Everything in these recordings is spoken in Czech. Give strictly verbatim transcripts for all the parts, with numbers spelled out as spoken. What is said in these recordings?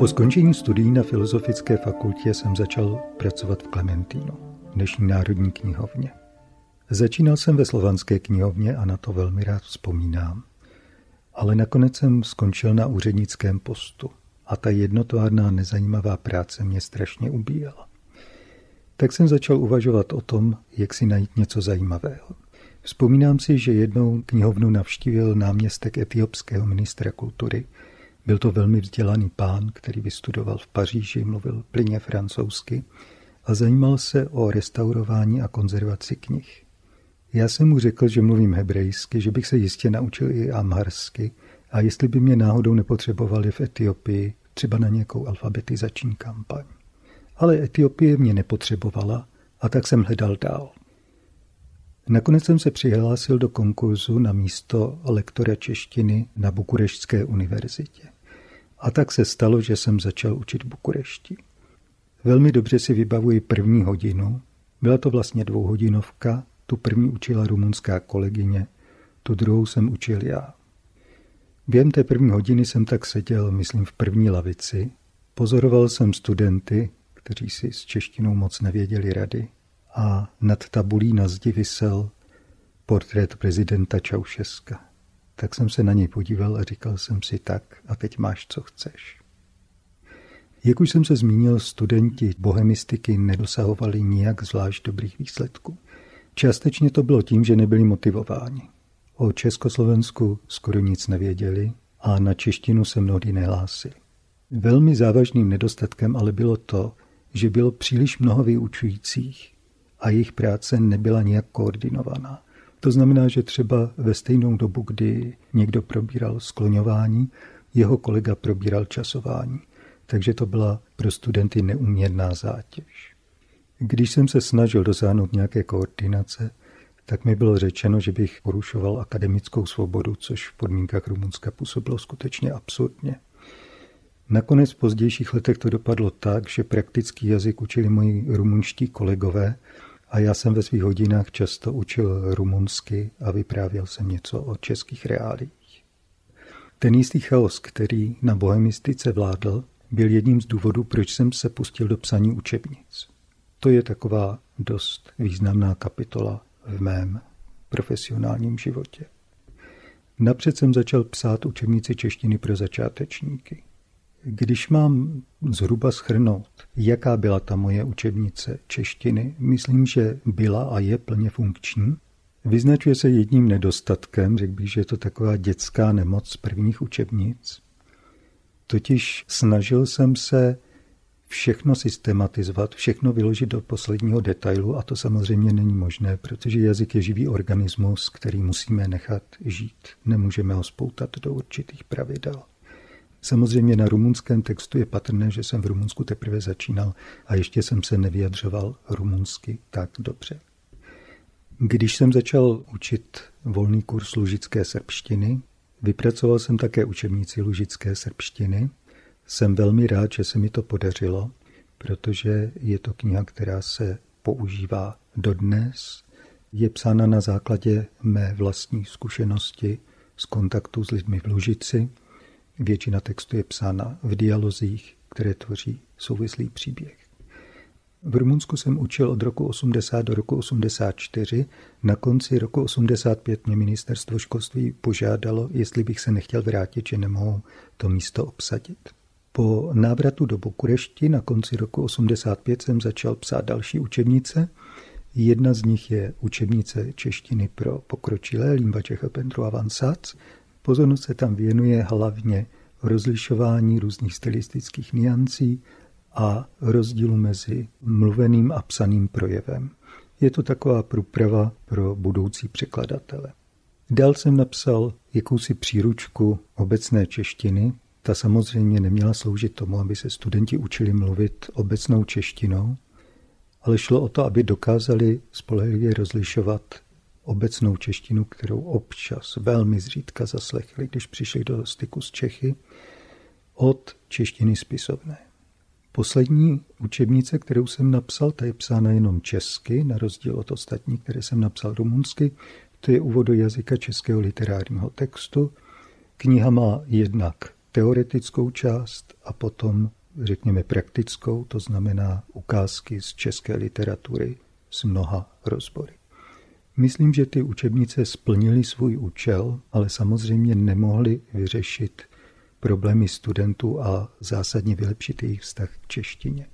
Po skončení studií na Filozofické fakultě jsem začal pracovat v Klementínu, dnešní Národní knihovně. Začínal jsem ve Slovanské knihovně a na to velmi rád vzpomínám, ale nakonec jsem skončil na úřednickém postu a ta jednotvárná nezajímavá práce mě strašně ubíjela. Tak jsem začal uvažovat o tom, jak si najít něco zajímavého. Vzpomínám si, že jednou knihovnu navštívil náměstek etiopského ministra kultury. Byl to velmi vzdělaný pán, který vystudoval v Paříži, mluvil plynně francouzsky a zajímal se o restaurování a konzervaci knih. Já jsem mu řekl, že mluvím hebrejsky, že bych se jistě naučil i amharsky a jestli by mě náhodou nepotřebovali v Etiopii třeba na nějakou alfabetizační kampaň. Ale Etiopie mě nepotřebovala a tak jsem hledal dál. Nakonec jsem se přihlásil do konkurzu na místo lektora češtiny na Bukurešťské univerzitě. A tak se stalo, že jsem začal učit bukurešti. Velmi dobře si vybavuji první hodinu. Byla to vlastně dvouhodinovka, tu první učila rumunská kolegyně, tu druhou jsem učil já. Během té první hodiny jsem tak seděl, myslím, v první lavici. Pozoroval jsem studenty, kteří si s češtinou moc nevěděli rady. A nad tabulí na zdi visel portrét prezidenta Čaušeska. Tak jsem se na něj podíval a říkal jsem si tak, a teď máš, co chceš. Jak už jsem se zmínil, studenti bohemistiky nedosahovali nijak zvlášť dobrých výsledků. Částečně to bylo tím, že nebyli motivováni. O Československu skoro nic nevěděli a na češtinu se mnohdy nehlásili. Velmi závažným nedostatkem ale bylo to, že bylo příliš mnoho vyučujících a jejich práce nebyla nijak koordinovaná. To znamená, že třeba ve stejnou dobu, kdy někdo probíral skloňování, jeho kolega probíral časování. Takže to byla pro studenty neúměrná zátěž. Když jsem se snažil dosáhnout nějaké koordinace, tak mi bylo řečeno, že bych porušoval akademickou svobodu, což v podmínkách Rumunska působilo skutečně absurdně. Nakonec v pozdějších letech to dopadlo tak, že praktický jazyk učili moji rumunští kolegové a já jsem ve svých hodinách často učil rumunsky a vyprávěl jsem něco o českých reáliích. Ten jistý chaos, který na bohemistice vládl, byl jedním z důvodů, proč jsem se pustil do psaní učebnic. To je taková dost významná kapitola v mém profesionálním životě. Napřed jsem začal psát učebnici češtiny pro začátečníky. Když mám zhruba shrnout, jaká byla ta moje učebnice češtiny, myslím, že byla a je plně funkční. Vyznačuje se jedním nedostatkem, řekl bych, že je to taková dětská nemoc z prvních učebnic. Totiž snažil jsem se všechno systematizovat, všechno vyložit do posledního detailu a to samozřejmě není možné, protože jazyk je živý organismus, který musíme nechat žít. Nemůžeme ho spoutat do určitých pravidel. Samozřejmě na rumunském textu je patrné, že jsem v Rumunsku teprve začínal a ještě jsem se nevyjadřoval rumunsky tak dobře. Když jsem začal učit volný kurz lužické srbštiny, vypracoval jsem také učebnici lužické srbštiny. Jsem velmi rád, že se mi to podařilo, protože je to kniha, která se používá dodnes. Je psána na základě mé vlastní zkušenosti z kontaktu s lidmi v Lužici. Většina textu je psána v dialozích, které tvoří souvislý příběh. V Rumunsku jsem učil od roku osmdesát do roku osmdesát čtyři. Na konci roku osmdesát pět mě ministerstvo školství požádalo, jestli bych se nechtěl vrátit, že nemohou to místo obsadit. Po návratu do Bukurešti na konci roku osmdesát pět jsem začal psát další učebnice. Jedna z nich je učebnice češtiny pro pokročilé, Limba Čecha pentru avansați. Pozornost se tam věnuje hlavně rozlišování různých stylistických niancí a rozdílu mezi mluveným a psaným projevem. Je to taková průprava pro budoucí překladatele. Dál jsem napsal jakousi příručku obecné češtiny. Ta samozřejmě neměla sloužit tomu, aby se studenti učili mluvit obecnou češtinou, ale šlo o to, aby dokázali spolehlivě rozlišovat obecnou češtinu, kterou občas velmi zřídka zaslechli, když přišli do styku s Čechy, od češtiny spisovné. Poslední učebnice, kterou jsem napsal, ta je psána jenom česky, na rozdíl od ostatních, které jsem napsal rumunsky. To je úvod do jazyka českého literárního textu. Kniha má jednak teoretickou část a potom, řekněme, praktickou, to znamená ukázky z české literatury s mnoha rozbory. Myslím, že ty učebnice splnily svůj účel, ale samozřejmě nemohly vyřešit problémy studentů a zásadně vylepšit jejich vztah k češtině.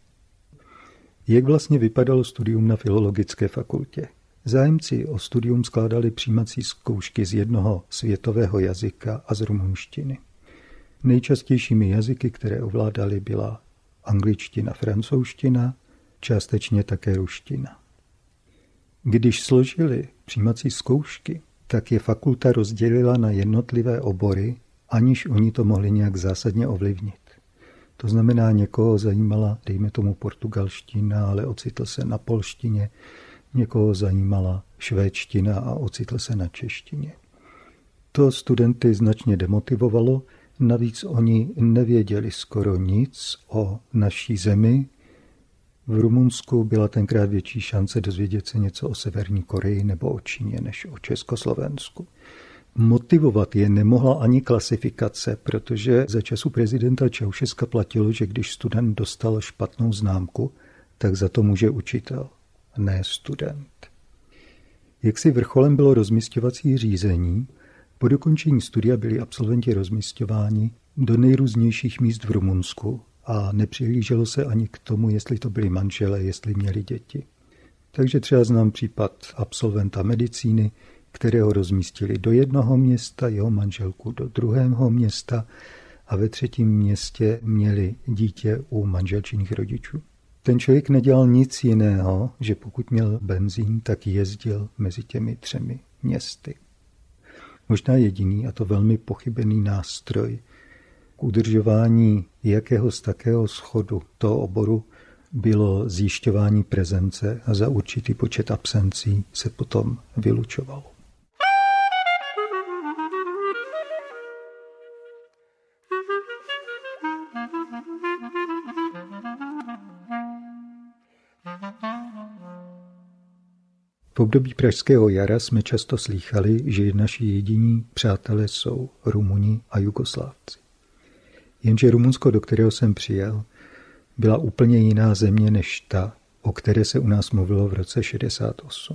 Jak vlastně vypadalo studium na Filologické fakultě? Zájemci o studium skládali přijímací zkoušky z jednoho světového jazyka a z rumunštiny. Nejčastějšími jazyky, které ovládali, byla angličtina, francouzština, částečně také ruština. Když složili přijímací zkoušky, tak je fakulta rozdělila na jednotlivé obory, aniž oni to mohli nějak zásadně ovlivnit. To znamená, někoho zajímala, dejme tomu, portugalština, ale ocitl se na polštině, někoho zajímala švédština a ocitl se na češtině. To studenty značně demotivovalo, navíc oni nevěděli skoro nic o naší zemi. V Rumunsku byla tenkrát větší šance dozvědět se něco o Severní Koreji nebo o Číně než o Československu. Motivovat je nemohla ani klasifikace, protože za času prezidenta Čaušeska platilo, že když student dostal špatnou známku, tak za to může učitel, ne student. Jaksi vrcholem bylo rozmisťovací řízení. Po dokončení studia byli absolventi rozmisťováni do nejrůznějších míst v Rumunsku a nepřihlíželo se ani k tomu, jestli to byli manželé, jestli měli děti. Takže třeba znám případ absolventa medicíny, kterého rozmístili do jednoho města, jeho manželku do druhého města a ve třetím městě měli dítě u manželčiných rodičů. Ten člověk nedělal nic jiného, že pokud měl benzín, tak jezdil mezi těmi třemi městy. Možná jediný, a to velmi pochybený nástroj k udržování jakéhož takého schodu toho oboru bylo zjišťování prezence a za určitý počet absencí se potom vylučovalo. V období pražského jara jsme často slýchali, že naši jediní přátelé jsou Rumuni a Jugoslávci. Jenže Rumunsko, do kterého jsem přijel, byla úplně jiná země než ta, o které se u nás mluvilo v roce šedesát osm.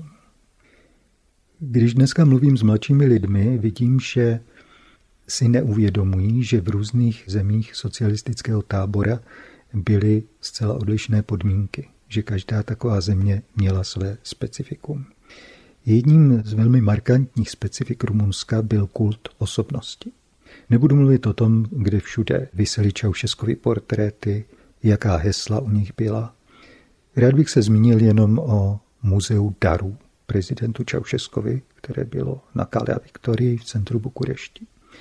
Když dneska mluvím s mladšími lidmi, vidím, že si neuvědomují, že v různých zemích socialistického tábora byly zcela odlišné podmínky, že každá taková země měla své specifikum. Jedním z velmi markantních specifik Rumunska byl kult osobnosti. Nebudu mluvit o tom, kde všude visely Čaušeskovy portréty, jaká hesla u nich byla. Rád bych se zmínil jenom o muzeu darů prezidentu Čaušeskovi, které bylo na Kalea Viktorii v centru Bukurešti.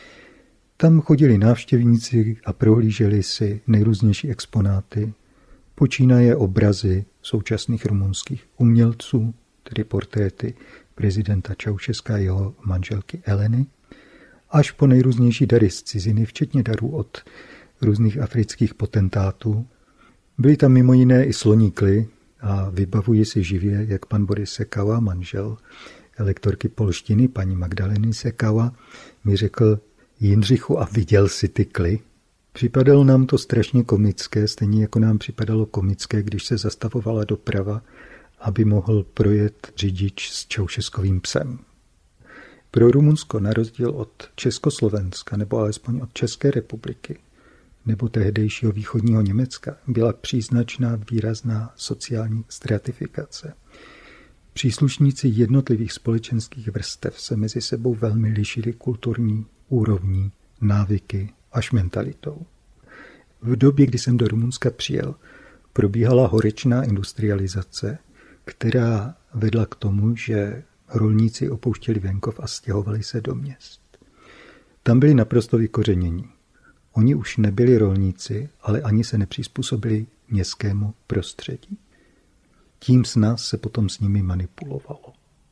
Tam chodili návštěvníci a prohlíželi si nejrůznější exponáty, počínaje obrazy současných rumunských umělců, tedy portréty prezidenta Čaušeska a jeho manželky Eleny, až po nejrůznější dary z ciziny, včetně darů od různých afrických potentátů. Byly tam mimo jiné i sloníkly a vybavuji si živě, jak pan Boris Sekała, manžel lektorky polštiny, paní Magdaleny Sekała, mi řekl: Jindřichu, a viděl jsi ty kly? Připadalo nám to strašně komické, stejně jako nám připadalo komické, když se zastavovala doprava, aby mohl projet řidič s Čaušeskovým psem. Pro Rumunsko, na rozdíl od Československa, nebo alespoň od České republiky, nebo tehdejšího východního Německa, byla příznačná výrazná sociální stratifikace. Příslušníci jednotlivých společenských vrstev se mezi sebou velmi lišili kulturní úrovní, návyky až mentalitou. V době, kdy jsem do Rumunska přijel, probíhala horečná industrializace, která vedla k tomu, že rolníci opouštěli venkov a stěhovali se do měst. Tam byli naprosto vykořenění. Oni už nebyli rolníci, ale ani se nepřizpůsobili městskému prostředí. Tím s nás se potom s nimi manipulovalo.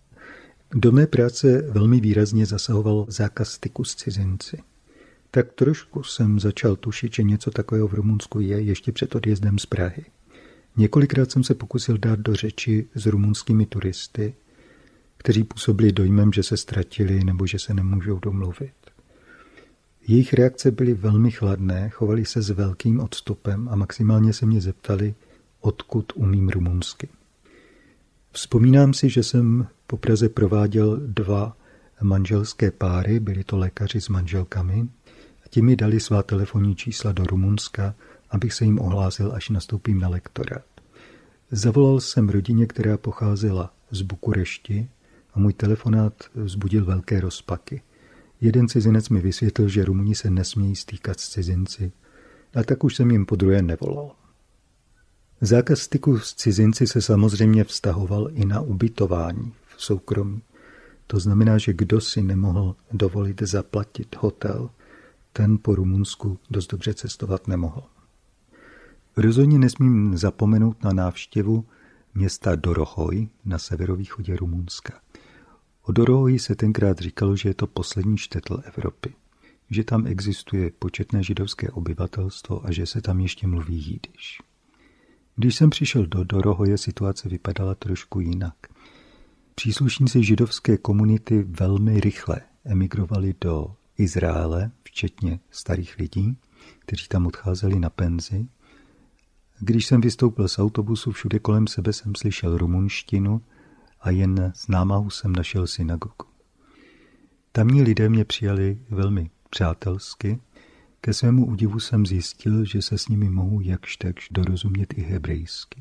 Do mé práce velmi výrazně zasahoval zákaz styku s cizinci. Tak trošku jsem začal tušit, že něco takového v Rumunsku je ještě před odjezdem z Prahy. Několikrát jsem se pokusil dát do řeči s rumunskými turisty, kteří působili dojmem, že se ztratili nebo že se nemůžou domluvit. Jejich reakce byly velmi chladné, chovali se s velkým odstupem a maximálně se mě zeptali, odkud umím rumunsky. Vzpomínám si, že jsem po Praze prováděl dva manželské páry, byli to lékaři s manželkami, a ti mi dali svá telefonní čísla do Rumunska, abych se jim ohlásil, až nastoupím na lektorát. Zavolal jsem rodině, která pocházela z Bukurešti, a můj telefonát vzbudil velké rozpaky. Jeden cizinec mi vysvětlil, že Rumuni se nesmějí stýkat s cizinci, a tak už jsem jim podruhé nevolal. Zákaz styku s cizinci se samozřejmě vztahoval i na ubytování v soukromí. To znamená, že kdo si nemohl dovolit zaplatit hotel, ten po Rumunsku dost dobře cestovat nemohl. Rozhodně nesmím zapomenout na návštěvu města Dorohoj na severovýchodě Rumunska. O Dorohoji se tenkrát říkalo, že je to poslední štetl Evropy, že tam existuje početné židovské obyvatelstvo a že se tam ještě mluví jidiš. Když jsem přišel do Dorohoje, situace vypadala trošku jinak. Příslušníci židovské komunity velmi rychle emigrovali do Izraele, včetně starých lidí, kteří tam odcházeli na penzi. Když jsem vystoupil z autobusu, všude kolem sebe jsem slyšel rumunštinu a jen s námahou jsem našel synagogu. Tamní lidé mě přijali velmi přátelsky. Ke svému údivu jsem zjistil, že se s nimi mohu jakž takž dorozumět i hebrejsky.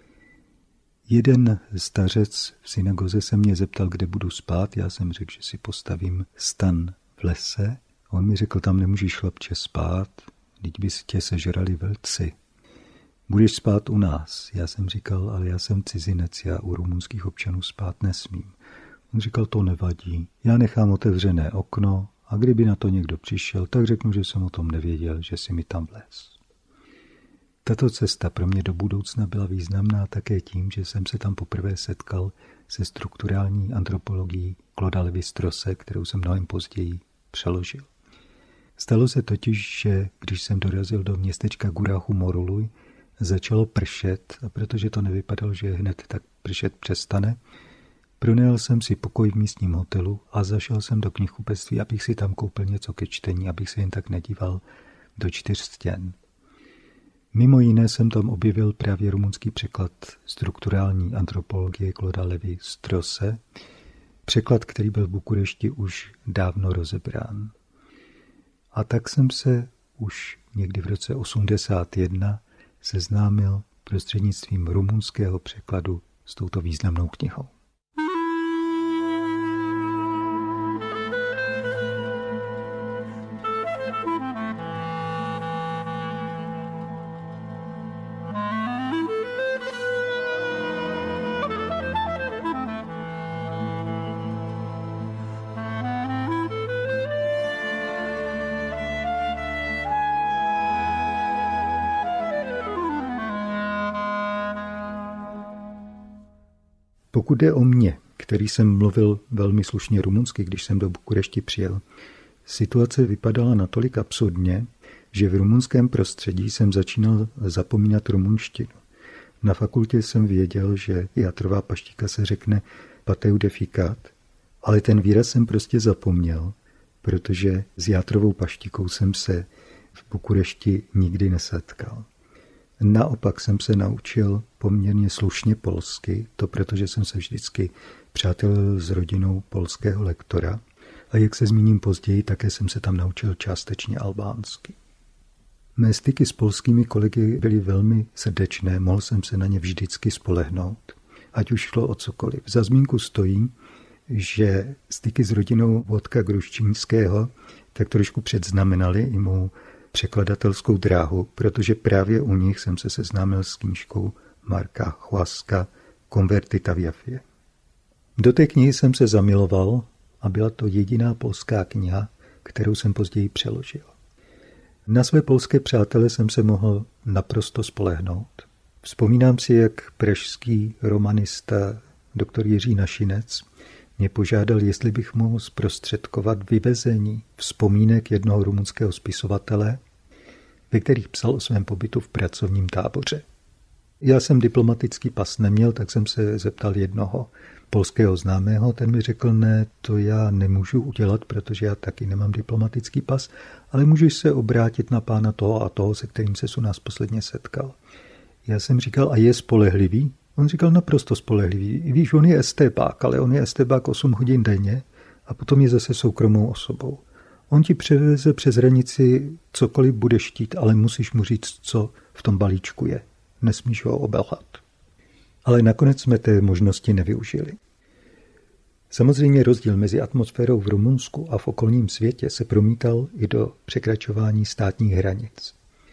Jeden stařec v synagoze se mě zeptal, kde budu spát. Já jsem řekl, že si postavím stan v lese. On mi řekl, tam nemůžeš, chlapče, spát, vždyť by tě sežrali vlci. Budeš spát u nás. Já jsem říkal, ale já jsem cizinec, já u rumunských občanů spát nesmím. On říkal, to nevadí, já nechám otevřené okno a kdyby na to někdo přišel, tak řeknu, že jsem o tom nevěděl, že si mi tam vlez. Tato cesta pro mě do budoucna byla významná také tím, že jsem se tam poprvé setkal se strukturální antropologií Clauda Lévi-Strausse, kterou jsem mnohem později přeložil. Stalo se totiž, že když jsem dorazil do městečka Gurahu Moruluj, začalo pršet, a protože to nevypadalo, že hned tak pršet přestane, pronajal jsem si pokoj v místním hotelu a zašel jsem do knihkupectví, abych si tam koupil něco ke čtení, abych se jen tak nedíval do čtyř stěn. Mimo jiné jsem tam objevil právě rumunský překlad strukturální antropologie Clauda Lévi-Strausse, překlad, který byl v Bukurešti už dávno rozebrán. A tak jsem se už někdy v roce osmdesát jedna seznámil prostřednictvím rumunského překladu s touto významnou knihou. Pokud jde o mě, který jsem mluvil velmi slušně rumunsky, když jsem do Bukurešti přijel, situace vypadala natolik absurdně, že v rumunském prostředí jsem začínal zapomínat rumunštinu. Na fakultě jsem věděl, že játrová paštika se řekne pateu de ficat, ale ten výraz jsem prostě zapomněl, protože s játrovou paštikou jsem se v Bukurešti nikdy nesetkal. Naopak jsem se naučil poměrně slušně polsky, to protože jsem se vždycky přátelil s rodinou polského lektora a jak se zmíním později, také jsem se tam naučil částečně albánsky. Mé styky s polskými kolegy byly velmi srdečné, mohl jsem se na ně vždycky spolehnout, ať už šlo o cokoliv. Za zmínku stojí, že styky s rodinou Vodka Gruščínského tak trošku předznamenaly i mou překladatelskou dráhu, protože právě u nich jsem se seznámil s knížkou Marka Chłaska Konvertita v Jafě. Do té knihy jsem se zamiloval a byla to jediná polská kniha, kterou jsem později přeložil. Na své polské přátele jsem se mohl naprosto spolehnout. Vzpomínám si, jak pražský romanista doktor Jiří Našinec mě požádal, jestli bych mohl zprostředkovat vyvezení vzpomínek jednoho rumunského spisovatele, ve kterých psal o svém pobytu v pracovním táboře. Já jsem diplomatický pas neměl, tak jsem se zeptal jednoho polského známého, ten mi řekl, ne, to já nemůžu udělat, protože já taky nemám diplomatický pas, ale můžeš se obrátit na pána toho a toho, se kterým se u nás posledně setkal. Já jsem říkal, a je spolehlivý? On říkal, naprosto spolehlivý. Víš, on je estébák, ale on je estébák osm hodin denně a potom je zase soukromou osobou. On ti převeze přes hranici cokoliv budeš chtít, ale musíš mu říct, co v tom balíčku je. Nesmíš ho obelhat. Ale nakonec jsme té možnosti nevyužili. Samozřejmě rozdíl mezi atmosférou v Rumunsku a v okolním světě se promítal i do překračování státních hranic.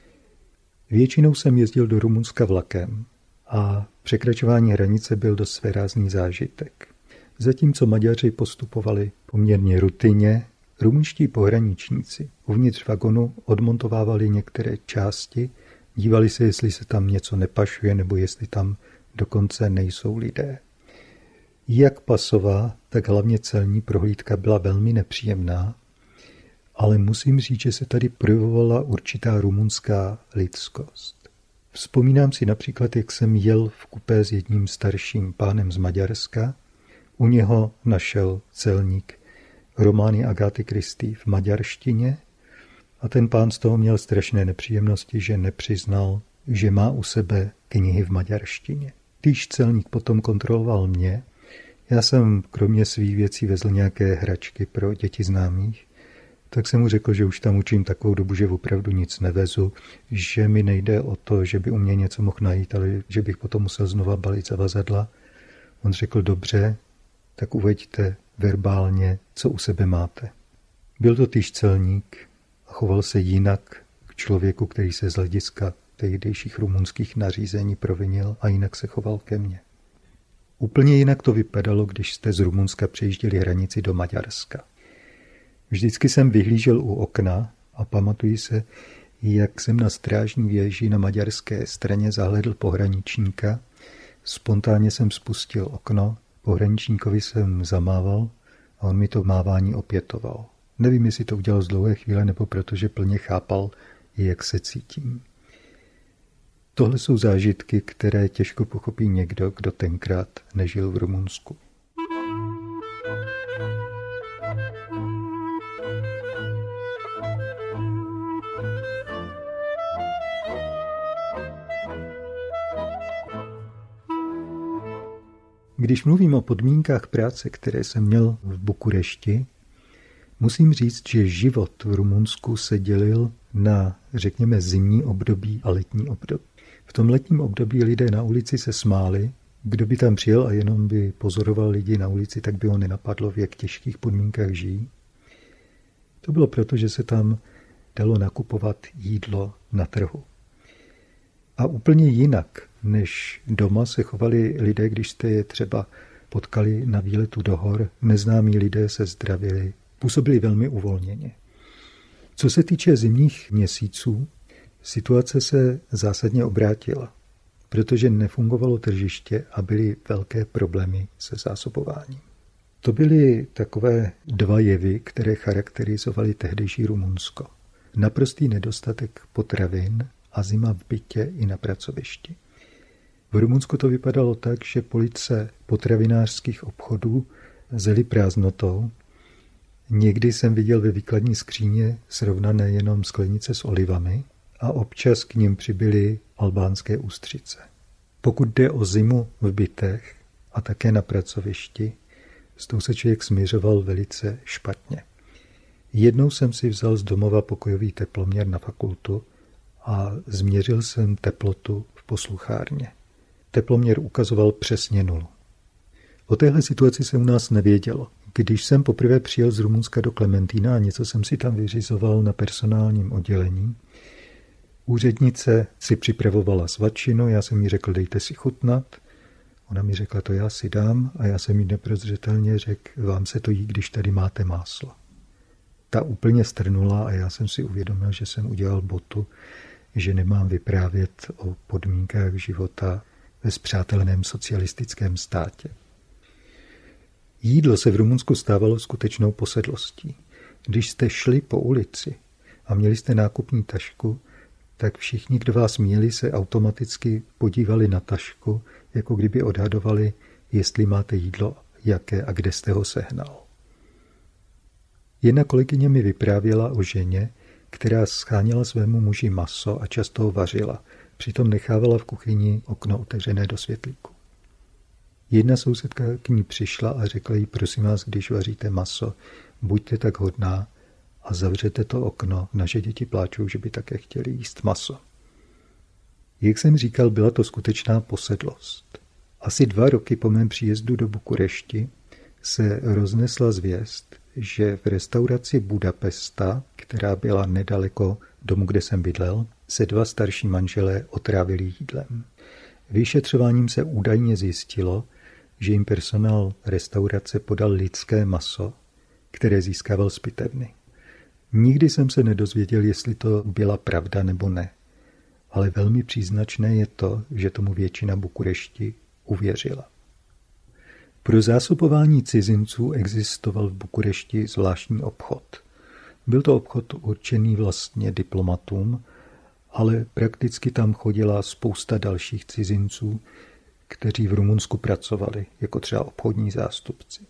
Většinou jsem jezdil do Rumunska vlakem a překračování hranice byl dost svérázný zážitek. Zatímco Maďaři postupovali poměrně rutině, rumunští pohraničníci uvnitř vagonu odmontovávali některé části, dívali se, jestli se tam něco nepašuje nebo jestli tam dokonce nejsou lidé. Jak pasová, tak hlavně celní prohlídka byla velmi nepříjemná, ale musím říct, že se tady projevovala určitá rumunská lidskost. Vzpomínám si například, jak jsem jel v kupé s jedním starším pánem z Maďarska. U něho našel celník romány Agáty Christie v maďarštině a ten pán z toho měl strašné nepříjemnosti, že nepřiznal, že má u sebe knihy v maďarštině. Když celník potom kontroloval mě, já jsem kromě svých věcí vezl nějaké hračky pro děti známých, tak jsem mu řekl, že už tam učím takovou dobu, že opravdu nic nevezu, že mi nejde o to, že by u mě něco mohl najít, ale že bych potom musel znova balit zavazadla. On řekl, dobře, tak uveďte verbálně, co u sebe máte. Byl to týž celník a choval se jinak k člověku, který se z hlediska tehdejších rumunských nařízení provinil a jinak se choval ke mně. Úplně jinak to vypadalo, když jste z Rumunska přejížděli hranici do Maďarska. Vždycky jsem vyhlížel u okna a pamatuji se, jak jsem na strážní věži na maďarské straně zahlédl pohraničníka. Spontánně jsem spustil okno, pohraničníkovi jsem zamával a on mi to mávání opětoval. Nevím, jestli to udělal z dlouhé chvíle, nebo protože plně chápal, jak se cítím. Tohle jsou zážitky, které těžko pochopí někdo, kdo tenkrát nežil v Rumunsku. Když mluvím o podmínkách práce, které jsem měl v Bukurešti, musím říct, že život v Rumunsku se dělil na, řekněme, zimní období a letní období. V tom letním období lidé na ulici se smáli. Kdo by tam přijel a jenom by pozoroval lidi na ulici, tak by ho nenapadlo, v jak těžkých podmínkách žijí. To bylo proto, že se tam dalo nakupovat jídlo na trhu. A úplně jinak než doma se chovali lidé, když jste je třeba potkali na výletu do hor. Neznámí lidé se zdravili, působili velmi uvolněně. Co se týče zimních měsíců, situace se zásadně obrátila, protože nefungovalo tržiště a byly velké problémy se zásobováním. To byly takové dva jevy, které charakterizovaly tehdejší Rumunsko. Naprostý nedostatek potravin a zima v bytě i na pracovišti. V Rumunsku to vypadalo tak, že police potravinářských obchodů zely prázdnotou. Někdy jsem viděl ve výkladní skříně srovnané jenom sklenice s olivami a občas k nim přibyly albánské ústřice. Pokud jde o zimu v bytech a také na pracovišti, s tou se člověk směřoval velice špatně. Jednou jsem si vzal z domova pokojový teploměr na fakultu a změřil jsem teplotu v posluchárně. Teploměr ukazoval přesně nulu. O téhle situaci se u nás nevědělo. Když jsem poprvé přijel z Rumunska do Klementína a něco jsem si tam vyřizoval na personálním oddělení, úřednice si připravovala svačinu, já jsem jí řekl, dejte si chutnat. Ona mi řekla, to já si dám a já jsem jí neprozřetelně řekl, vám se to jí, když tady máte máslo. Ta úplně strnula a já jsem si uvědomil, že jsem udělal botu, že nemám vyprávět o podmínkách života ve spřáteleném socialistickém státě. Jídlo se v Rumunsku stávalo skutečnou posedlostí. Když jste šli po ulici a měli jste nákupní tašku, tak všichni, kdo vás měli, se automaticky podívali na tašku, jako kdyby odhadovali, jestli máte jídlo, jaké a kde jste ho sehnal. Jedna kolegyně mi vyprávěla o ženě, která scháněla svému muži maso a často ho vařila, přitom nechávala v kuchyni okno otevřené do světlíku. Jedna sousedka k ní přišla a řekla jí, prosím vás, když vaříte maso, buďte tak hodná a zavřete to okno, naše děti pláčou, že by také chtěli jíst maso. Jak jsem říkal, byla to skutečná posedlost. Asi dva roky po mém příjezdu do Bukurešti se roznesla zvěst, že v restauraci Budapesta, která byla nedaleko domu, kde jsem bydlel, se dva starší manželé otrávili jídlem. Vyšetřováním se údajně zjistilo, že jim personál restaurace podal lidské maso, které získával z pitevny. Nikdy jsem se nedozvěděl, jestli to byla pravda nebo ne, ale velmi příznačné je to, že tomu většina Bukurešti uvěřila. Pro zásobování cizinců existoval v Bukurešti zvláštní obchod. Byl to obchod určený vlastně diplomatům, ale prakticky tam chodila spousta dalších cizinců, kteří v Rumunsku pracovali, jako třeba obchodní zástupci.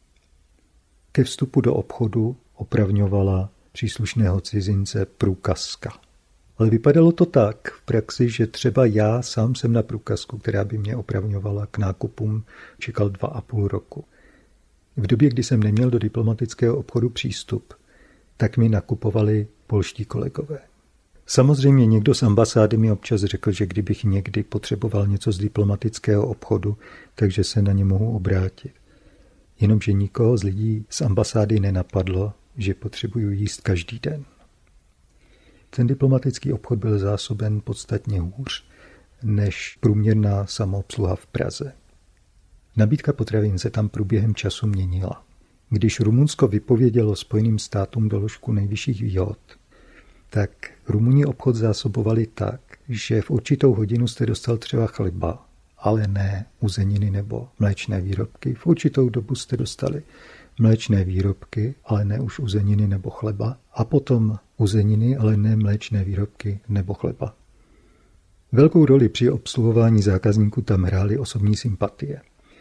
Ke vstupu do obchodu opravňovala příslušného cizince průkazka. Ale vypadalo to tak v praxi, že třeba já sám jsem na průkazku, která by mě opravňovala k nákupům, čekal dva a půl roku. V době, kdy jsem neměl do diplomatického obchodu přístup, tak mi nakupovali polští kolegové. Samozřejmě někdo z ambasády mi občas řekl, že kdybych někdy potřeboval něco z diplomatického obchodu, takže se na ně mohu obrátit. Jenomže nikoho z lidí z ambasády nenapadlo, že potřebuju jíst každý den. Ten diplomatický obchod byl zásoben podstatně hůř než průměrná samoobsluha v Praze. Nabídka potravin se tam průběhem času měnila. Když Rumunsko vypovědělo Spojeným státům doložku nejvyšších výhod, tak Rumuni obchod zásobovali tak, že v určitou hodinu jste dostal třeba chleba, ale ne uzeniny nebo mléčné výrobky. V určitou dobu jste dostali mléčné výrobky, ale ne už uzeniny nebo chleba, a potom uzeniny, ale ne mléčné výrobky nebo chleba. Velkou roli při obsluhování zákazníků tam hrály osobní sympatie.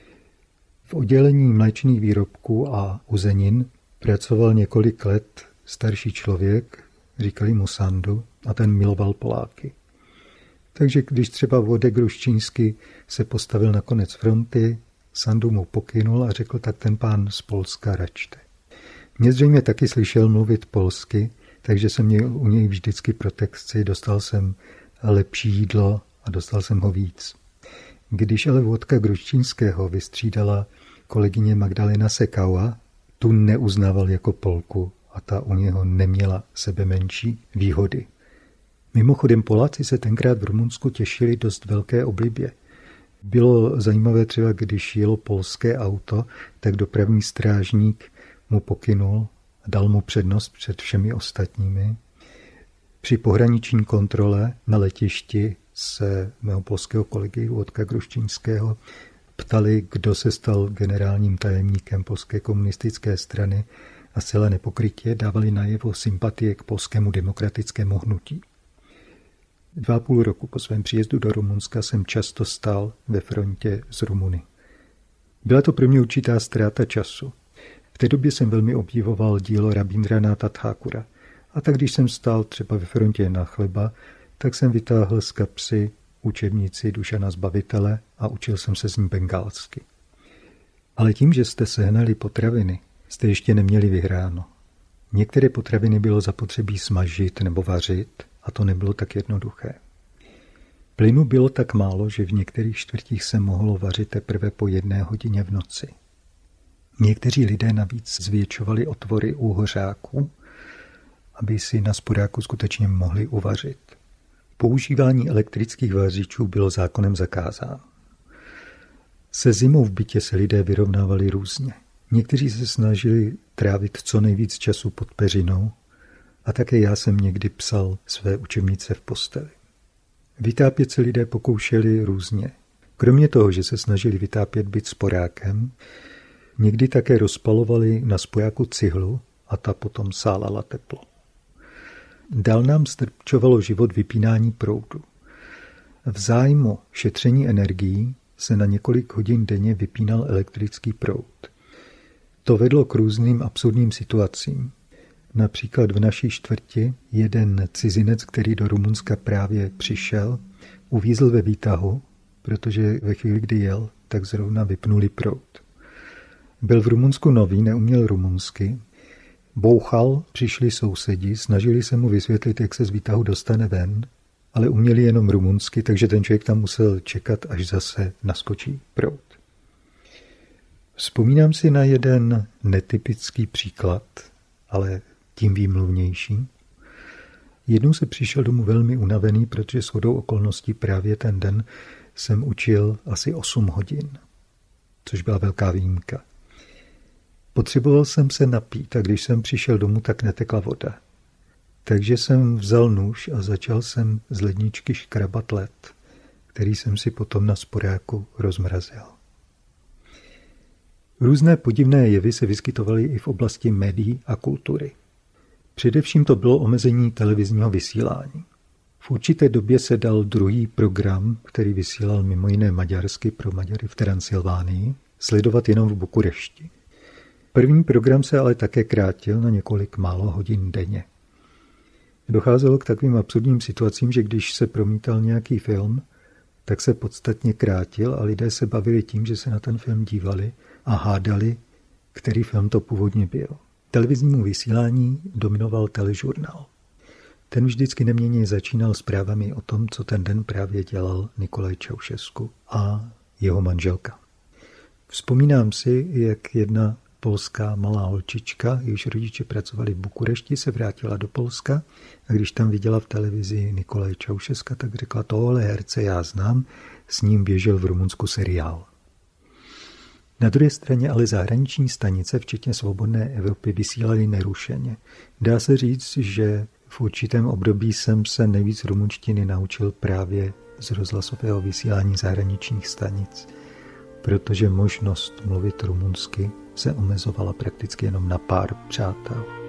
V oddělení mléčných výrobků a uzenin pracoval několik let starší člověk, říkali mu Sandu, a ten miloval Poláky. Takže když třeba Wodek Ruščínsky se postavil na konec fronty, Sandu mu pokynul a řekl, tak ten pán z Polska račte. Mě zřejmě taky slyšel mluvit polsky, takže jsem měl u něj vždycky protekci, dostal jsem lepší jídlo a dostal jsem ho víc. Když ale Wodka Gruščínského vystřídala kolegyně Magdalena Sekała, tu neuznával jako Polku a ta u něho neměla sebe menší výhody. Mimochodem Poláci se tenkrát v Rumunsku těšili dost velké oblibě. Bylo zajímavé třeba, když jelo polské auto, tak dopravní strážník mu pokynul a dal mu přednost před všemi ostatními. Při pohraniční kontrole na letišti se mého polského kolegy Wodka Gruščínského ptali, kdo se stal generálním tajemníkem polské komunistické strany, a zcela nepokrytě dávali najevo sympatie k polskému demokratickému hnutí. Dva a půl roku po svém příjezdu do Rumunska jsem často stál ve frontě s Rumuny. Byla to pro mě určitá ztráta času. V té době jsem velmi obdivoval dílo Rabindranáta Thakura. A tak když jsem stál třeba ve frontě na chleba, tak jsem vytáhl z kapsy učebnici Dušana Zbavitele a učil jsem se z ní bengalsky. Ale tím, že jste sehnali potraviny, jste ještě neměli vyhráno. Některé potraviny bylo zapotřebí smažit nebo vařit a to nebylo tak jednoduché. Plynu bylo tak málo, že v některých čtvrtích se mohlo vařit teprve po jedné hodině v noci. Někteří lidé navíc zvětšovali otvory u hořáků, aby si na sporáku skutečně mohli uvařit. Používání elektrických vařičů bylo zákonem zakázáno. Se zimou v bytě se lidé vyrovnávali různě. Někteří se snažili trávit co nejvíc času pod peřinou a také já jsem někdy psal své učebnice v posteli. Vytápět se lidé pokoušeli různě. Kromě toho, že se snažili vytápět byt sporákem, někdy také rozpalovali na spojáku cihlu a ta potom sálala teplo. Dál nám strpčovalo život vypínání proudu. V zájmu šetření energií se na několik hodin denně vypínal elektrický proud. To vedlo k různým absurdním situacím. Například v naší čtvrti jeden cizinec, který do Rumunska právě přišel, uvízl ve výtahu, protože ve chvíli, kdy jel, tak zrovna vypnuli proud. Byl v Rumunsku nový, neuměl rumunsky, bouchal, přišli sousedi, snažili se mu vysvětlit, jak se z výtahu dostane ven, ale uměli jenom rumunsky, takže ten člověk tam musel čekat, až zase naskočí proud. Vzpomínám si na jeden netypický příklad, ale tím výmluvnější. Jednou se přišel domů velmi unavený, protože shodou okolností právě ten den jsem učil asi osm hodin, což byla velká výjimka. Potřeboval jsem se napít a když jsem přišel domů, tak netekla voda. Takže jsem vzal nůž a začal jsem z ledničky škrabat led, který jsem si potom na sporáku rozmrazil. Různé podivné jevy se vyskytovaly i v oblasti médií a kultury. Především to bylo omezení televizního vysílání. V určité době se dal druhý program, který vysílal mimo jiné maďarsky pro Maďary v Transylvánii, sledovat jenom v Bukurešti. První program se ale také krátil na několik málo hodin denně. Docházelo k takovým absurdním situacím, že když se promítal nějaký film, tak se podstatně krátil a lidé se bavili tím, že se na ten film dívali a hádali, který film to původně byl. Televiznímu vysílání dominoval teležurnál. Ten vždycky neměnně začínal zprávami o tom, co ten den právě dělal Nikolaj Čaušesku a jeho manželka. Vzpomínám si, jak jedna polská malá holčička, jejíž rodiče pracovali v Bukurešti, se vrátila do Polska a když tam viděla v televizi Nikolaje Čaušeska, tak řekla, tohle herce já znám, s ním běžel v Rumunsku seriál. Na druhé straně ale zahraniční stanice, včetně Svobodné Evropy, vysílaly nerušeně. Dá se říct, že v určitém období jsem se nejvíc rumunštiny naučil právě z rozhlasového vysílání zahraničních stanic, protože možnost mluvit rumunsky se omezovala prakticky jenom na pár přátel.